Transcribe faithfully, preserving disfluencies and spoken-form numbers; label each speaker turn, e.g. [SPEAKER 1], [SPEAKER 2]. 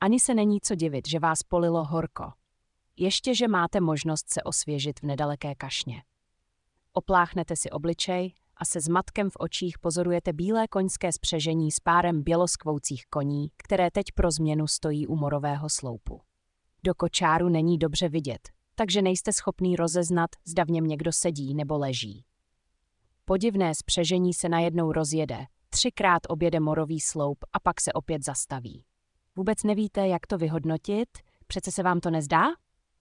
[SPEAKER 1] Ani se není co divit, že vás polilo horko. Ještě, že máte možnost se osvěžit v nedaleké kašně. Opláchnete si obličej a se zmatkem v očích pozorujete bílé koňské spřežení s párem běloskvoucích koní, které teď pro změnu stojí u morového sloupu. Do kočáru není dobře vidět, takže nejste schopný rozeznat, zda v něm někdo sedí nebo leží. Podivné spřežení se najednou rozjede, třikrát objede morový sloup a pak se opět zastaví. Vůbec nevíte, jak to vyhodnotit? Přece se vám to nezdá?